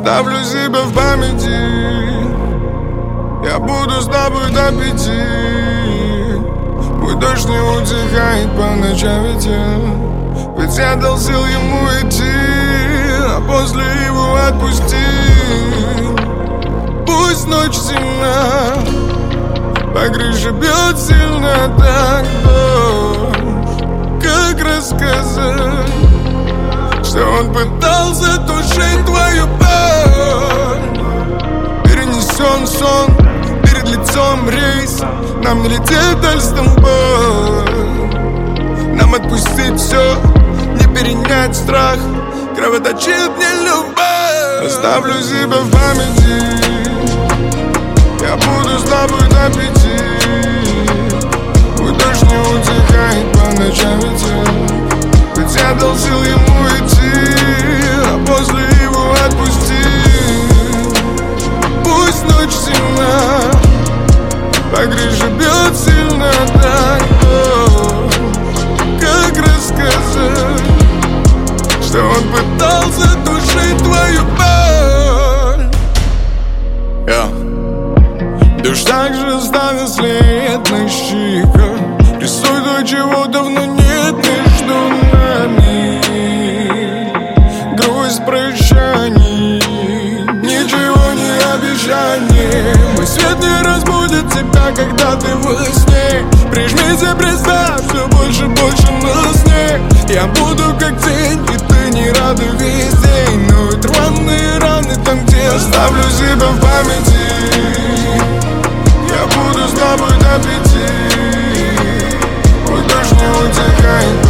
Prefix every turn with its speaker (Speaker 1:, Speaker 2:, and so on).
Speaker 1: Оставлю себя в памяти. Я буду с тобой до 5. Мой дождь не утихает по ночам ведь я дал сил ему идти, а после его отпустил. Пусть ночь темна, по крыше бьет сильно так дождь. Как рассказать, что он пытался тушить твою боль? Перенесен сон, перед лицом рейс. Нам не лететь до Стамбула. Нам отпустить все, не перенять страх. Кровоточит мне любовь. Оставлю себя в памяти. Я буду с тобой до 5. Мой дождь не утихает по ночам ведь я дал сил ему идти, а после его отпустил. Пусть ночь темна, по крыше бьет сильно так дождь. Как рассказать, что он пытался душить твою боль? Дождь также оставит след на щеках. Рисуй то, чего давно нет между нами. Грусть прощаний, ничего не обещаний. Мой свет не разбудит тебя, когда ты во сне. Прижмись и представь, все больше на сне. Я буду как тень, и ты не рада весь день. Но ведь рваные раны там, где оставлю себя в памяти. Я буду с тобой до 5. Мой дождь не утихает.